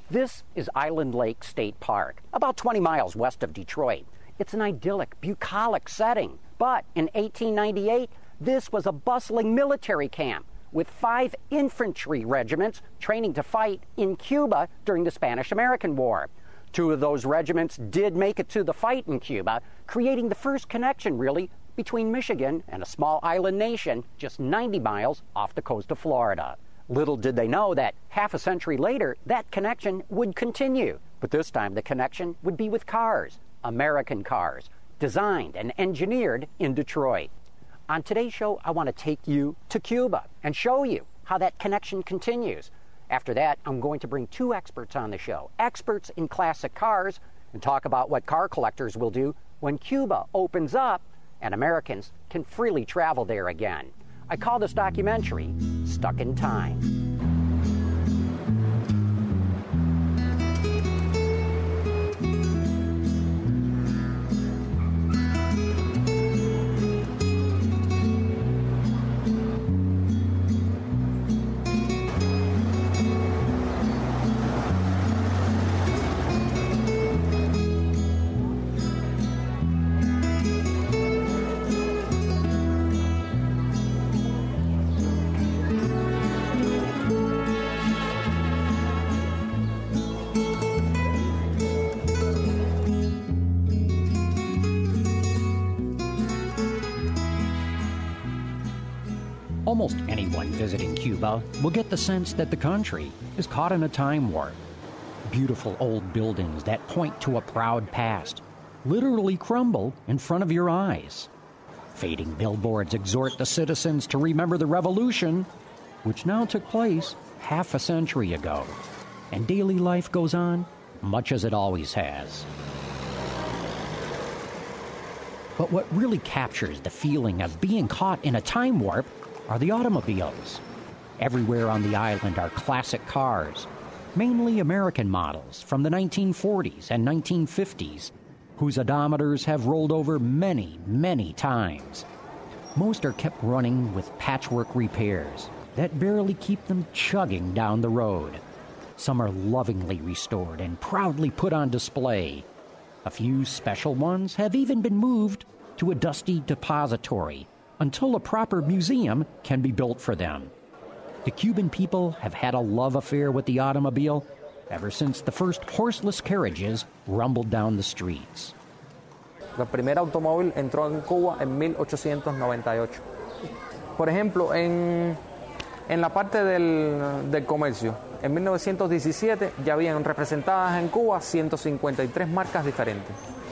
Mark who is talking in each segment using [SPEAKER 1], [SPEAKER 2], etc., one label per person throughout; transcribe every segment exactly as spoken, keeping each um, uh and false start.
[SPEAKER 1] This is Island Lake State Park, about twenty miles west of Detroit. It's an idyllic, bucolic setting. But in eighteen ninety-eight, this was a bustling military camp with five infantry regiments training to fight in Cuba during the Spanish-American War. Two of those regiments did make it to the fight in Cuba, creating the first connection, really, between Michigan and a small island nation just ninety miles off the coast of Florida. Little did they know that half a century later, that connection would continue. But this time, the connection would be with cars, American cars, designed and engineered in Detroit. On today's show, I want to take you to Cuba and show you how that connection continues. After that, I'm going to bring two experts on the show, experts in classic cars, and talk about what car collectors will do when Cuba opens up and Americans can freely travel there again. I call this documentary Stuck in Time. Almost anyone visiting Cuba will get the sense that the country is caught in a time warp. Beautiful old buildings that point to a proud past literally crumble in front of your eyes. Fading billboards exhort the citizens to remember the revolution, which now took place half a century ago. And daily life goes on much as it always has. But what really captures the feeling of being caught in a time warp are the automobiles. Everywhere on the island are classic cars, mainly American models from the nineteen forties and nineteen fifties, whose odometers have rolled over many, many times. Most are kept running with patchwork repairs that barely keep them chugging down the road. Some are lovingly restored and proudly put on display. A few special ones have even been moved to a dusty depository until a proper museum can be built for them. The Cuban people have had a love affair with the automobile ever since the first horseless carriages rumbled down the streets.
[SPEAKER 2] El primer automóvil entró en Cuba en mil ochocientos noventa y ocho. Por ejemplo, en, en la parte del, del comercio, en mil novecientos diecisiete ya habían representadas en Cuba ciento cincuenta y tres marcas diferentes.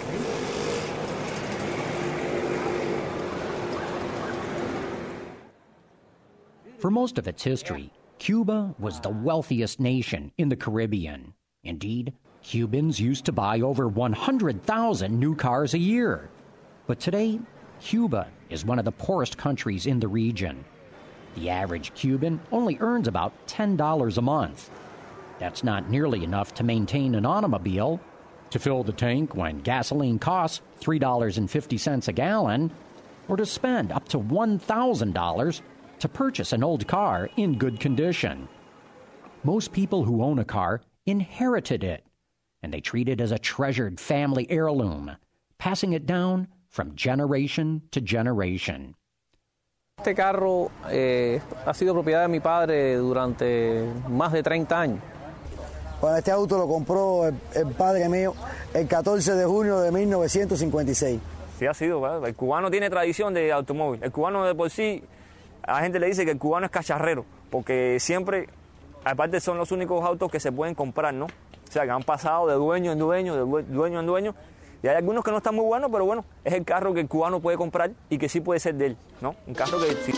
[SPEAKER 1] For most of its history, Cuba was the wealthiest nation in the Caribbean. Indeed, Cubans used to buy over one hundred thousand new cars a year. But today, Cuba is one of the poorest countries in the region. The average Cuban only earns about ten dollars a month. That's not nearly enough to maintain an automobile, to fill the tank when gasoline costs three dollars and fifty cents a gallon, or to spend up to one thousand dollars to purchase an old car in good condition. Most people who own a car inherited it, and they treat it as a treasured family heirloom, passing it down from generation to generation.
[SPEAKER 2] Este carro eh, ha sido propiedad de mi padre durante más de treinta años.
[SPEAKER 3] Bueno, este auto lo compró el, el padre mío el catorce de junio de mil novecientos cincuenta y seis.
[SPEAKER 4] Sí, ha sido, ¿verdad? El cubano tiene tradición de automóvil. El cubano de por sí, a la gente le dice que el cubano es cacharrero, porque siempre, aparte son los únicos autos que se pueden comprar, ¿no? O sea, que han pasado de dueño en dueño, de dueño en dueño, y hay algunos que no están muy buenos, pero bueno, es el carro que el cubano puede comprar y que sí puede ser de él, ¿no? Un carro que sí.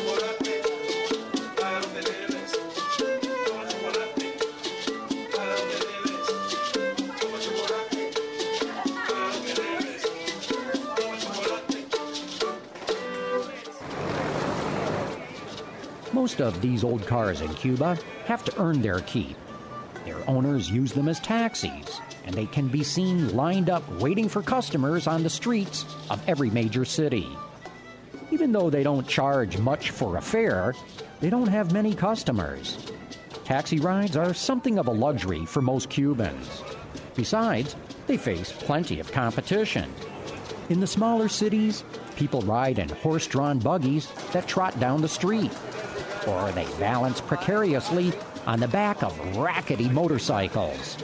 [SPEAKER 1] Most of these old cars in Cuba have to earn their keep. Their owners use them as taxis, and they can be seen lined up waiting for customers on the streets of every major city. Even though they don't charge much for a fare, they don't have many customers. Taxi rides are something of a luxury for most Cubans. Besides, they face plenty of competition. In the smaller cities, people ride in horse-drawn buggies that trot down the street, or they balance precariously on the back of rackety motorcycles.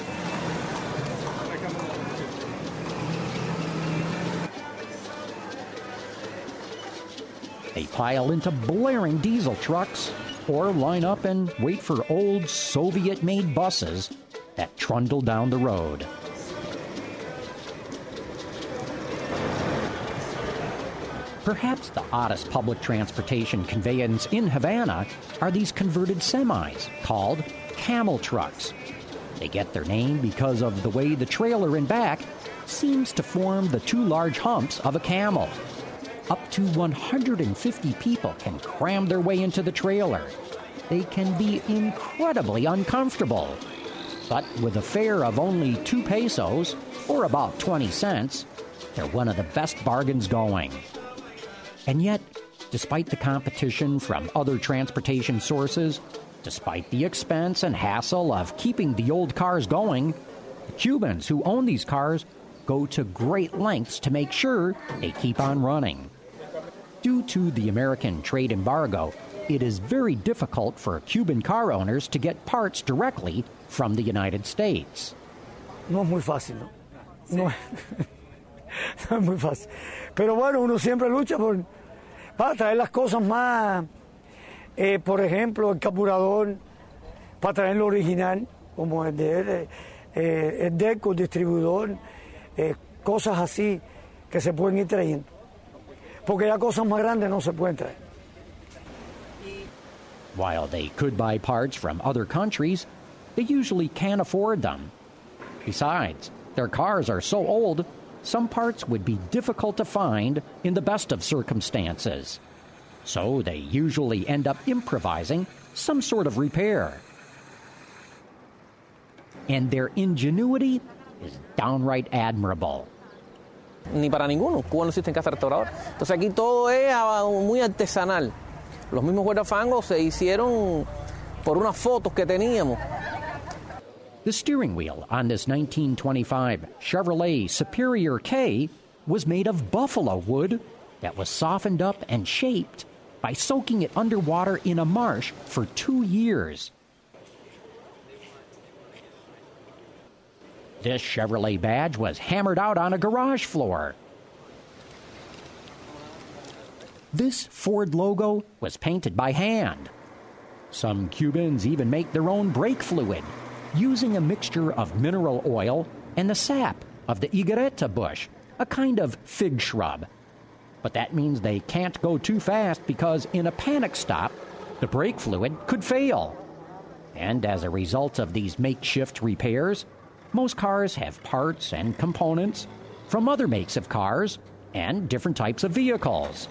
[SPEAKER 1] They pile into blaring diesel trucks or line up and wait for old Soviet-made buses that trundle down the road. Perhaps the oddest public transportation conveyance in Havana are these converted semis called camel trucks. They get their name because of the way the trailer in back seems to form the two large humps of a camel. Up to one hundred fifty people can cram their way into the trailer. They can be incredibly uncomfortable. But with a fare of only two pesos, or about twenty cents, they're one of the best bargains going. And yet, despite the competition from other transportation sources, despite the expense and hassle of keeping the old cars going, the Cubans who own these cars go to great lengths to make sure they keep on running. Due to the American trade embargo, it is very difficult for Cuban car owners to get parts directly from the United States.
[SPEAKER 3] No es muy fácil, ¿no? No, no es muy fácil. Pero bueno, uno siempre lucha por, para traer las cosas más, eh, por ejemplo, el carburador, para traer lo original, como el de eh, el deco, el distribuidor, eh, cosas así que se pueden ir trayendo. Porque ya cosas más grandes no se pueden traer.
[SPEAKER 1] While they could buy parts from other countries, they usually can't afford them. Besides, their cars are so old, some parts would be difficult to find in the best of circumstances. So they usually end up improvising some sort of repair. And their ingenuity is downright admirable.
[SPEAKER 2] Ni para ninguno. Cuba no existe en casa restaurador. Entonces aquí todo es muy artesanal. Los mismos huertafangos se hicieron por unas fotos que teníamos.
[SPEAKER 1] The steering wheel on this nineteen twenty-five Chevrolet Superior K was made of buffalo wood that was softened up and shaped by soaking it underwater in a marsh for two years. This Chevrolet badge was hammered out on a garage floor. This Ford logo was painted by hand. Some Cubans even make their own brake fluid, using a mixture of mineral oil and the sap of the higuereta bush, a kind of fig shrub. But that means they can't go too fast because in a panic stop, the brake fluid could fail. And as a result of these makeshift repairs, most cars have parts and components from other makes of cars and different types of vehicles.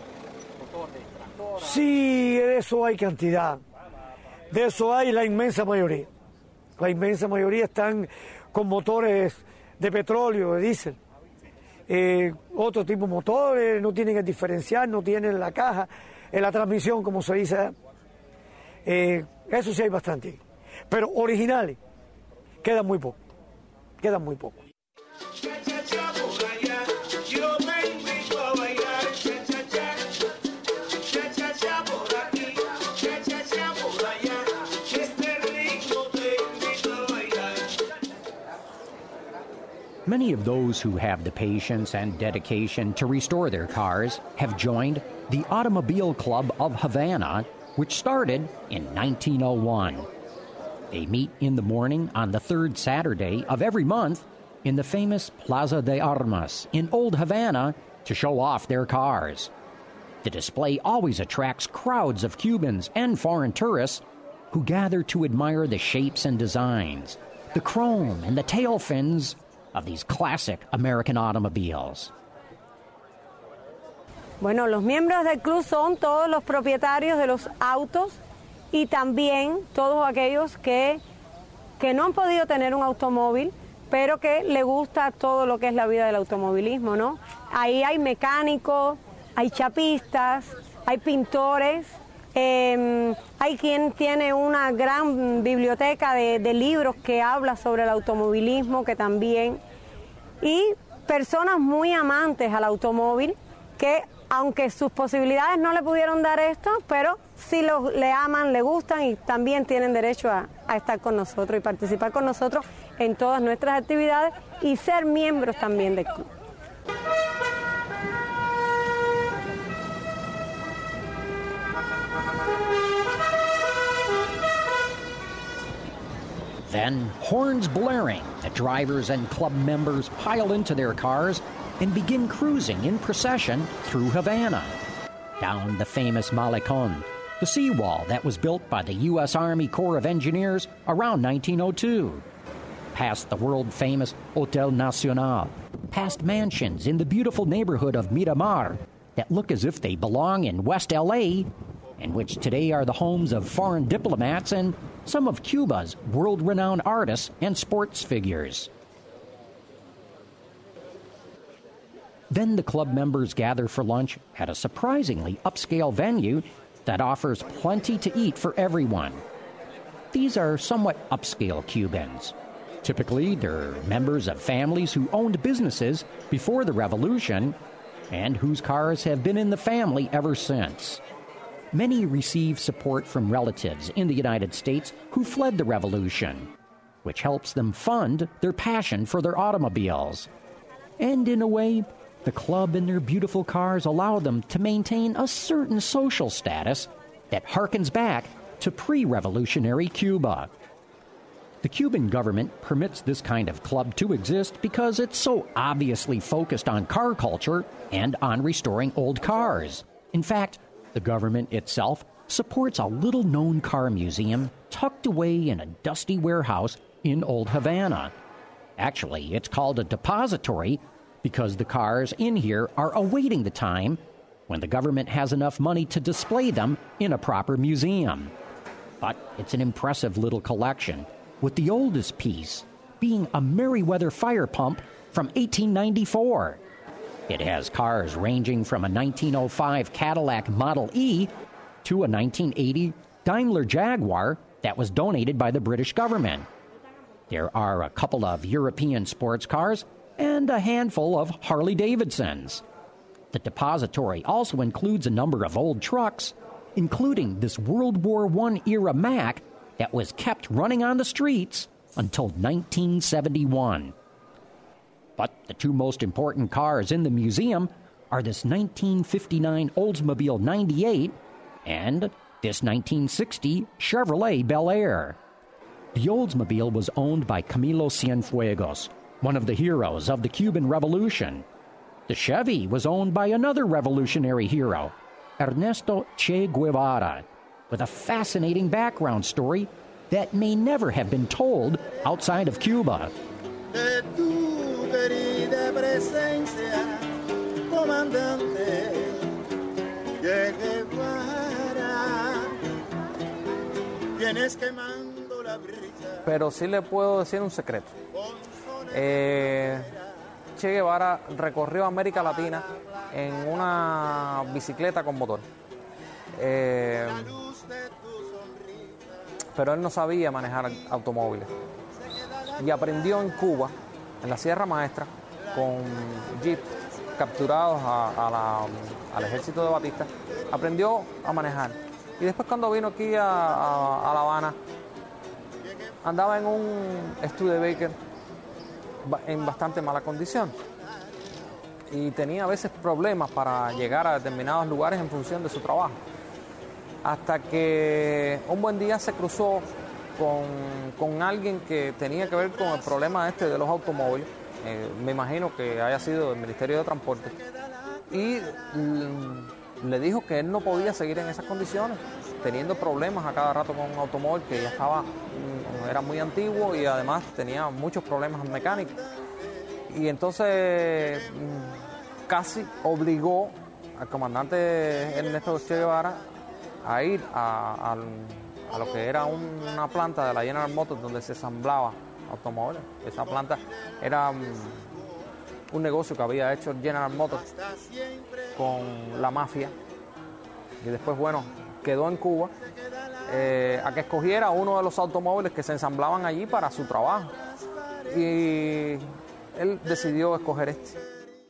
[SPEAKER 3] Sí, de eso hay cantidad. De eso hay la inmensa mayoría. La inmensa mayoría están con motores de petróleo, de diésel. Eh, otro tipo de motores, no tienen el diferencial, no tienen la caja, en la transmisión, como se dice. Eh, eso sí hay bastante. Pero originales, quedan muy pocos. Quedan muy poco.
[SPEAKER 1] Many of those who have the patience and dedication to restore their cars have joined the Automobile Club of Havana, which started in nineteen oh one. They meet in the morning on the third Saturday of every month in the famous Plaza de Armas in Old Havana to show off their cars. The display always attracts crowds of Cubans and foreign tourists who gather to admire the shapes and designs, the chrome and the tail fins of these classic American automobiles.
[SPEAKER 5] Bueno, los miembros del club son todos los propietarios de los autos y también todos aquellos que, que no han podido tener un automóvil, pero que le gusta todo lo que es la vida del automovilismo, ¿no? Ahí hay mecánicos, hay chapistas, hay pintores, Eh, hay quien tiene una gran biblioteca de, de libros que habla sobre el automovilismo, que también, y personas muy amantes al automóvil que, aunque sus posibilidades no le pudieron dar esto, pero sí lo, le aman, le gustan y también tienen derecho a, a estar con nosotros y participar con nosotros en todas nuestras actividades y ser miembros también del club.
[SPEAKER 1] Then, horns blaring, the drivers and club members pile into their cars and begin cruising in procession through Havana. Down the famous Malecón, the seawall that was built by the U S Army Corps of Engineers around nineteen oh two. Past the world-famous Hotel Nacional, past mansions in the beautiful neighborhood of Miramar that look as if they belong in West L A, and which today are the homes of foreign diplomats and some of Cuba's world-renowned artists and sports figures. Then the club members gather for lunch at a surprisingly upscale venue that offers plenty to eat for everyone. These are somewhat upscale Cubans. Typically, they're members of families who owned businesses before the revolution and whose cars have been in the family ever since. Many receive support from relatives in the United States who fled the revolution, which helps them fund their passion for their automobiles. And in a way, the club and their beautiful cars allow them to maintain a certain social status that harkens back to pre-revolutionary Cuba. The Cuban government permits this kind of club to exist because it's so obviously focused on car culture and on restoring old cars. In fact, the government itself supports a little-known car museum tucked away in a dusty warehouse in Old Havana. Actually, it's called a depository because the cars in here are awaiting the time when the government has enough money to display them in a proper museum. But it's an impressive little collection, with the oldest piece being a Merryweather fire pump from eighteen ninety-four. It has cars ranging from a nineteen oh five Cadillac Model E to a nineteen eighty Daimler Jaguar that was donated by the British government. There are a couple of European sports cars and a handful of Harley-Davidsons. The depository also includes a number of old trucks, including this World War One era Mack that was kept running on the streets until nineteen seventy-one. But the two most important cars in the museum are this nineteen fifty-nine Oldsmobile ninety-eight and this nineteen sixty Chevrolet Bel Air. The Oldsmobile was owned by Camilo Cienfuegos, one of the heroes of the Cuban Revolution. The Chevy was owned by another revolutionary hero, Ernesto Che Guevara, with a fascinating background story that may never have been told outside of Cuba.
[SPEAKER 6] Querida presencia, comandante Che Guevara, vienes quemando la brisa.
[SPEAKER 2] Pero sí le puedo decir un secreto. Eh, Che Guevara recorrió América Latina en una bicicleta con motor. Eh, pero él no sabía manejar automóviles. Y aprendió en Cuba, en la Sierra Maestra, con jeep capturados a, a la, al ejército de Batista, aprendió a manejar. Y después cuando vino aquí a, a, a La Habana, andaba en un Studebaker en bastante mala condición. Y tenía a veces problemas para llegar a determinados lugares en función de su trabajo. Hasta que un buen día se cruzó Con, con alguien que tenía que ver con el problema este de los automóviles, eh, me imagino que haya sido del Ministerio de Transporte, y mm, le dijo que él no podía seguir en esas condiciones, teniendo problemas a cada rato con un automóvil que ya estaba, mm, era muy antiguo y además tenía muchos problemas mecánicos. Y entonces mm, casi obligó al comandante Ernesto Che Guevara a ir a, al a lo que era un, una planta de la General Motors donde se ensamblaba automóviles. Esa planta era um, un negocio que había hecho General Motors con la mafia. Y después, bueno, quedó en Cuba eh, a que escogiera uno de los automóviles que se ensamblaban allí para su trabajo. Y él decidió escoger este.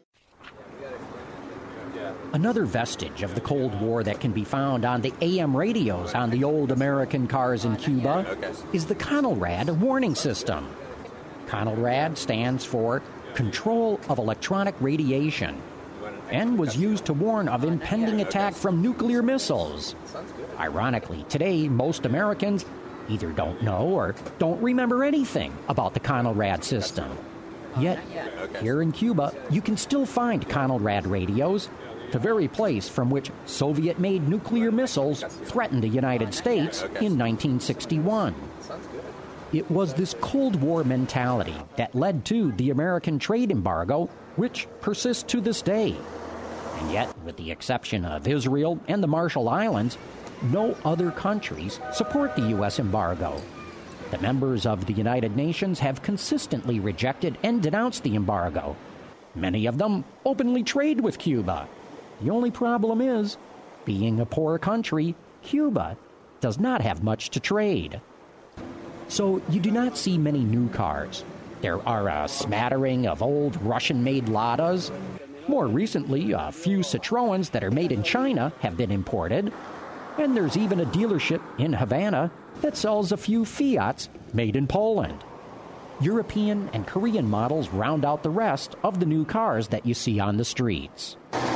[SPEAKER 1] Another vestige of the Cold War that can be found on the A M radios on the old American cars in Cuba is the CONELRAD warning system. CONELRAD stands for Control of Electronic Radiation and was used to warn of impending attack from nuclear missiles. Ironically, today, most Americans either don't know or don't remember anything about the CONELRAD system. Yet, here in Cuba, you can still find CONELRAD radios, the very place from which Soviet-made nuclear missiles threatened the United States in nineteen sixty-one. It was this Cold War mentality that led to the American trade embargo, which persists to this day. And yet, with the exception of Israel and the Marshall Islands, no other countries support the U S embargo. The members of the United Nations have consistently rejected and denounced the embargo. Many of them openly trade with Cuba. The only problem is, being a poor country, Cuba does not have much to trade. So you do not see many new cars. There are a smattering of old Russian-made Ladas. More recently, a few Citroens that are made in China have been imported. And there's even a dealership in Havana that sells a few Fiats made in Poland. European and Korean models round out the rest of the new cars that you see on the streets.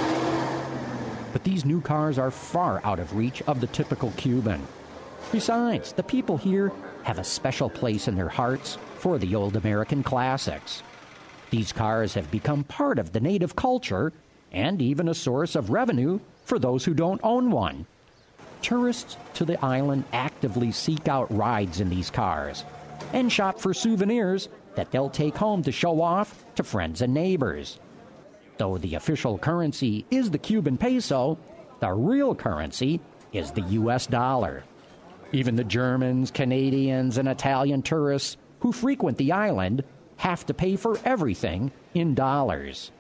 [SPEAKER 1] But these new cars are far out of reach of the typical Cuban. Besides, the people here have a special place in their hearts for the old American classics. These cars have become part of the native culture and even a source of revenue for those who don't own one. Tourists to the island actively seek out rides in these cars and shop for souvenirs that they'll take home to show off to friends and neighbors. Though the official currency is the Cuban peso, the real currency is the U S dollar. Even the Germans, Canadians, and Italian tourists who frequent the island have to pay for everything in dollars.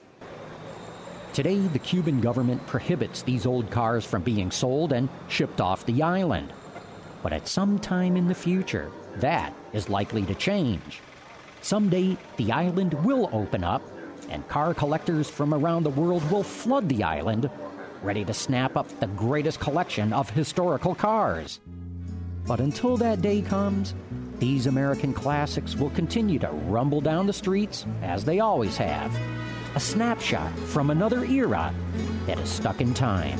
[SPEAKER 1] Today, the Cuban government prohibits these old cars from being sold and shipped off the island. But at some time in the future, that is likely to change. Someday, the island will open up, and car collectors from around the world will flood the island, ready to snap up the greatest collection of historical cars. But until that day comes, these American classics will continue to rumble down the streets as they always have. A snapshot from another era that is stuck in time.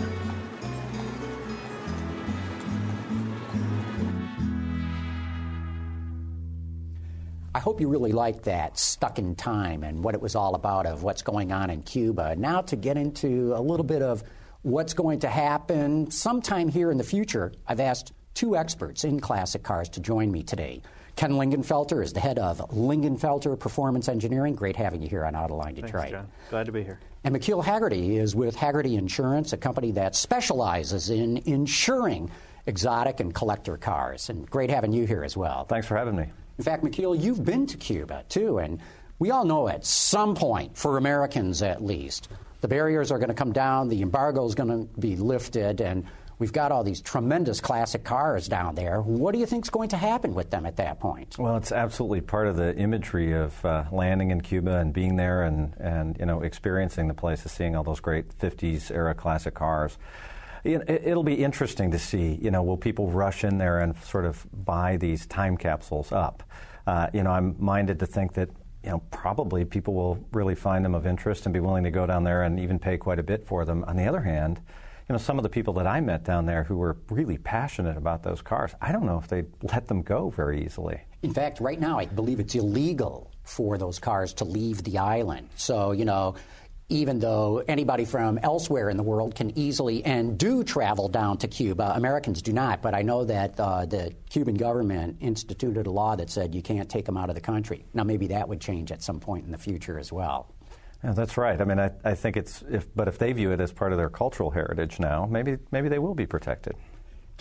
[SPEAKER 1] I hope you really liked that, Stuck in Time, and what it was all about of what's going on in Cuba. Now to get into a little bit of what's going to happen sometime here in the future, I've asked two experts in classic cars to join me today. Ken Lingenfelter is the head of Lingenfelter Performance Engineering. Great having you here on Autoline Detroit.
[SPEAKER 7] Thanks, John. Glad to be here.
[SPEAKER 1] And McKeel Haggerty is with Haggerty Insurance, a company that specializes in insuring exotic and collector cars. And great having you here as well.
[SPEAKER 7] Thanks for having me.
[SPEAKER 1] In fact, McKeel, you've been to Cuba, too, and we all know at some point, for Americans at least, the barriers are going to come down, the embargo is going to be lifted, and we've got all these tremendous classic cars down there. What do you think is going to happen with them at that point?
[SPEAKER 7] Well, it's absolutely part of the imagery of uh, landing in Cuba and being there and, and you know, experiencing the place, seeing all those great fifties-era classic cars. It'll be interesting to see, you know, will people rush in there and sort of buy these time capsules up? Uh, you know, I'm minded to think that, you know, probably people will really find them of interest and be willing to go down there and even pay quite a bit for them. On the other hand, you know, some of the people that I met down there who were really passionate about those cars, I don't know if they'd let them go very easily.
[SPEAKER 1] In fact, right now, I believe it's illegal for those cars to leave the island. So, you know, even though anybody from elsewhere in the world can easily and do travel down to Cuba, Americans do not. But I know that uh, the Cuban government instituted a law that said you can't take them out of the country. Now, maybe that would change at some point in the future as well.
[SPEAKER 7] Yeah, that's right. I mean, I, I think it's, if, but if they view it as part of their cultural heritage now, maybe maybe they will be protected.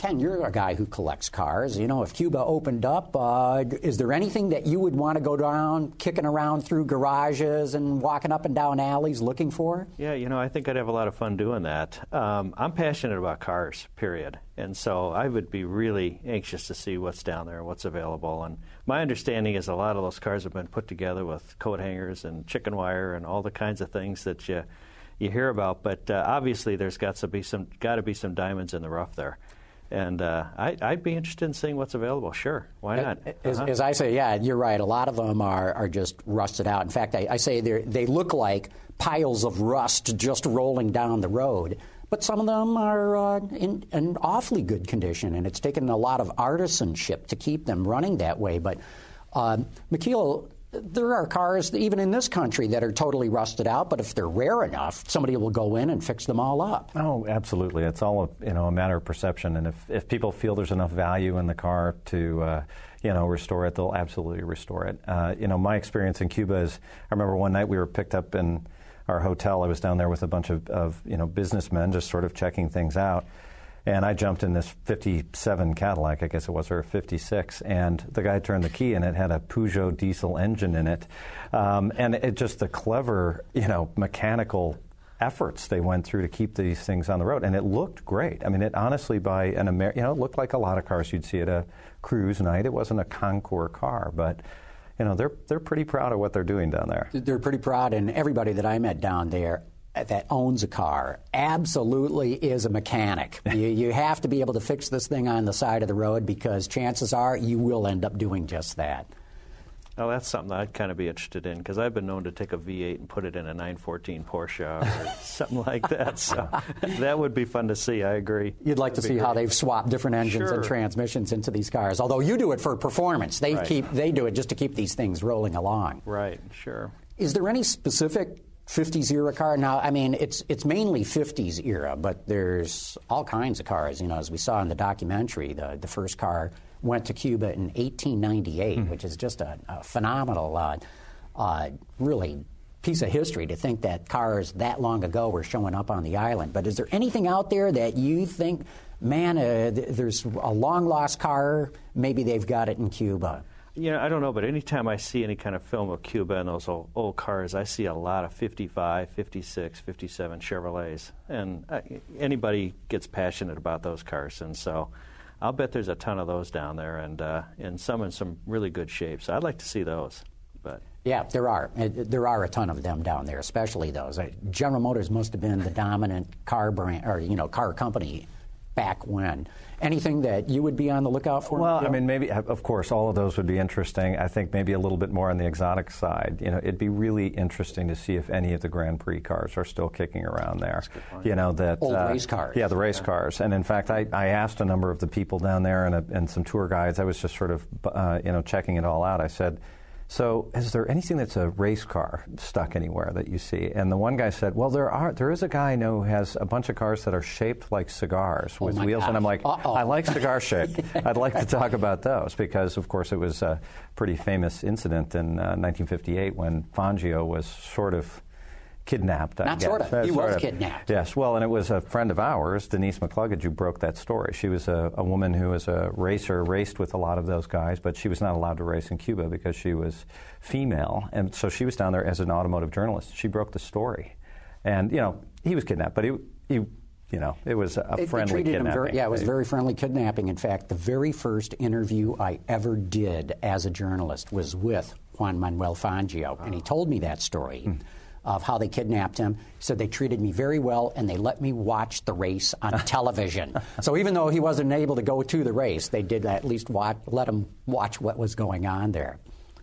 [SPEAKER 1] Ken, you're a guy who collects cars. You know, if Cuba opened up, uh, is there anything that you would want to go down, kicking around through garages and walking up and down alleys looking for?
[SPEAKER 8] Yeah, you know, I think I'd have a lot of fun doing that. Um, I'm passionate about cars, period. And so I would be really anxious to see what's down there, what's available. And my understanding is a lot of those cars have been put together with coat hangers and chicken wire and all the kinds of things that you you hear about. But uh, obviously, there's got to be some got to be some diamonds in the rough there. And uh, I, I'd be interested in seeing what's available. Sure, why not?
[SPEAKER 1] As,
[SPEAKER 8] uh-huh.
[SPEAKER 1] as I say, yeah, you're right. A lot of them are, are just rusted out. In fact, I, I say they they look like piles of rust just rolling down the road. But some of them are uh, in an awfully good condition, and it's taken a lot of artisanship to keep them running that way. But, uh, McKeel, there are cars, even in this country, that are totally rusted out, but if they're rare enough, somebody will go in and fix them all up.
[SPEAKER 7] Oh, absolutely. It's all a, you know, a matter of perception, and if, if people feel there's enough value in the car to uh, you know, restore it, they'll absolutely restore it. Uh, you know, my experience in Cuba is, I remember one night we were picked up in our hotel. I was down there with a bunch of, of you know, businessmen just sort of checking things out. And I jumped in this fifty-seven Cadillac, I guess it was, or fifty-six, and the guy turned the key, and it had a Peugeot diesel engine in it. Um, and it just the clever, you know, mechanical efforts they went through to keep these things on the road. And it looked great. I mean, it honestly, by an Amer- you know, it looked like a lot of cars you'd see at a cruise night. It wasn't a Concours car, but you know, they're they're pretty proud of what they're doing down there.
[SPEAKER 1] They're pretty proud, and everybody that I met down there that owns a car absolutely is a mechanic. you, you have to be able to fix this thing on the side of the road, because chances are you will end up doing just that.
[SPEAKER 8] Oh, that's something I'd kind of be interested in, because I've been known to take a V eight and put it in a nine fourteen Porsche or something like that. So that would be fun to see. I agree.
[SPEAKER 1] You'd like to see
[SPEAKER 8] great.
[SPEAKER 1] how they've swapped different engines
[SPEAKER 8] Sure.
[SPEAKER 1] and transmissions into these cars. Although you do it for performance, they
[SPEAKER 8] Right.
[SPEAKER 1] keep they do it just to keep these things rolling along.
[SPEAKER 8] Right. Sure.
[SPEAKER 1] Is there any specific fifties era car? Now, I mean, it's it's mainly fifties era, but there's all kinds of cars. You know, as we saw in the documentary, the the first car went to Cuba in eighteen ninety-eight, mm. which is just a, a phenomenal, uh, uh, really piece of history to think that cars that long ago were showing up on the island. But is there anything out there that you think, man, uh, th- there's a long-lost car, maybe they've got it in Cuba?
[SPEAKER 8] You know, I don't know, but anytime I see any kind of film of Cuba and those old, old cars, I see a lot of fifty-five, fifty-six, fifty-seven Chevrolets. And uh, anybody gets passionate about those cars. And so I'll bet there's a ton of those down there, and uh, and some in some really good shape. So I'd like to see those. But
[SPEAKER 1] yeah, there are. There are a ton of them down there, especially those. General Motors must have been the dominant car brand, or you know, car company back when. Anything that you would be on the lookout for?
[SPEAKER 7] Well, I mean, maybe, of course, all of those would be interesting. I think maybe a little bit more on the exotic side. You know, it'd be really interesting to see if any of the Grand Prix cars are still kicking around there. You know, that
[SPEAKER 1] old
[SPEAKER 7] uh,
[SPEAKER 1] race cars.
[SPEAKER 7] Yeah, the race yeah. cars. And in fact, I, I asked a number of the people down there and, a, and some tour guides. I was just sort of, uh, you know, checking it all out. I said, so is there anything that's a race car stuck anywhere that you see? And the one guy said, well, there are. There is a guy I know who has a bunch of cars that are shaped like cigars with
[SPEAKER 1] oh
[SPEAKER 7] wheels.
[SPEAKER 1] gosh.
[SPEAKER 7] And I'm like,
[SPEAKER 1] Uh-oh.
[SPEAKER 7] I like cigar shaped. I'd like to talk about those because, of course, it was a pretty famous incident in uh, nineteen fifty-eight when Fangio was sort of kidnapped, I
[SPEAKER 1] Not
[SPEAKER 7] guess.
[SPEAKER 1] sort of.
[SPEAKER 7] Uh,
[SPEAKER 1] he
[SPEAKER 7] sort
[SPEAKER 1] was
[SPEAKER 7] of.
[SPEAKER 1] kidnapped.
[SPEAKER 7] Yes. Well, and it was a friend of ours, Denise McCluggage, who broke that story. She was a, a woman who was a racer, raced with a lot of those guys, but she was not allowed to race in Cuba because she was female. And so she was down there as an automotive journalist. She broke the story. And, you know, he was kidnapped, but he, he you know, it was a
[SPEAKER 1] It-
[SPEAKER 7] friendly
[SPEAKER 1] it treated him
[SPEAKER 7] kidnapping.
[SPEAKER 1] very, yeah, it was very friendly kidnapping. In fact, the very first interview I ever did as a journalist was with Juan Manuel Fangio, and he told me that story. Hmm. Of how they kidnapped him. He said they treated me very well, and they let me watch the race on television. So even though he wasn't able to go to the race, they did at least watch, let him watch what was going on there.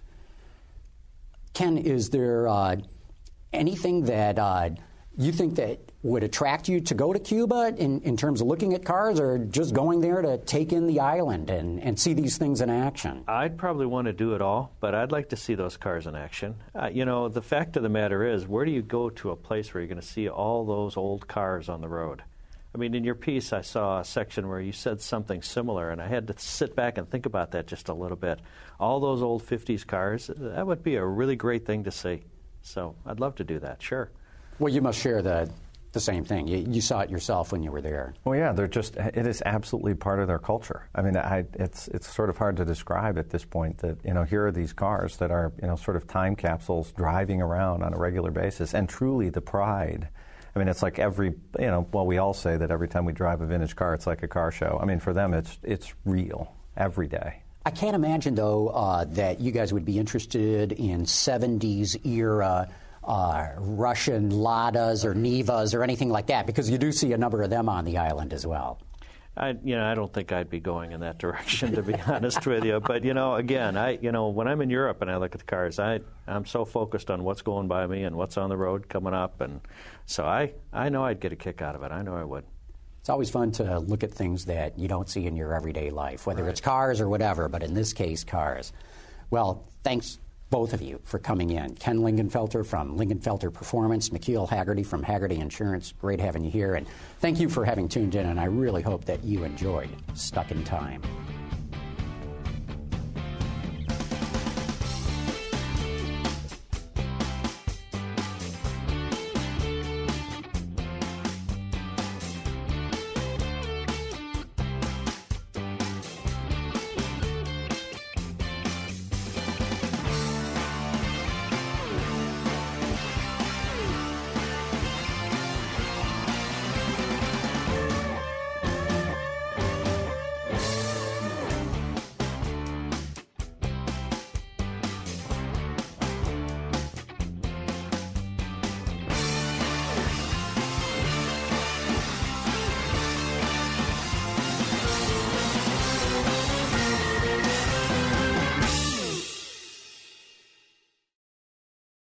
[SPEAKER 1] Ken, is there uh, anything that uh, you think that would attract you to go to Cuba in, in terms of looking at cars, or just going there to take in the island and, and see these things in action?
[SPEAKER 8] I'd probably want to do it all, but I'd like to see those cars in action. Uh, you know, the fact of the matter is, where do you go to a place where you're going to see all those old cars on the road? I mean, in your piece, I saw a section where you said something similar, and I had to sit back and think about that just a little bit. All those old fifties cars, that would be a really great thing to see. So I'd love to do that, sure.
[SPEAKER 1] Well, you must share the the same thing. You, you saw it yourself when you were there.
[SPEAKER 7] Well, yeah, they're just, it is absolutely part of their culture. I mean, I, it's it's sort of hard to describe at this point that, you know, here are these cars that are, you know, sort of time capsules driving around on a regular basis, and truly the pride. I mean, it's like every, you know, well, we all say that every time we drive a vintage car, it's like a car show. I mean, for them, it's it's real every day.
[SPEAKER 1] I can't imagine, though, uh, that you guys would be interested in seventies era uh, Russian Ladas or Nivas or anything like that, because you do see a number of them on the island as well.
[SPEAKER 8] I, you know, I don't think I'd be going in that direction, to be honest with you. But, you know, again, I, you know, when I'm in Europe and I look at the cars, I, I'm so focused on what's going by me and what's on the road coming up. And so I, I know I'd get a kick out of it. I know I would.
[SPEAKER 1] It's always fun to look at things that you don't see in your everyday life, whether right. it's cars or whatever, but in this case, cars. Well, thanks, both of you, for coming in. Ken Lingenfelter from Lingenfelter Performance, McKeel Hagerty from Hagerty Insurance. Great having you here. And thank you for having tuned in, and I really hope that you enjoyed Stuck in Time.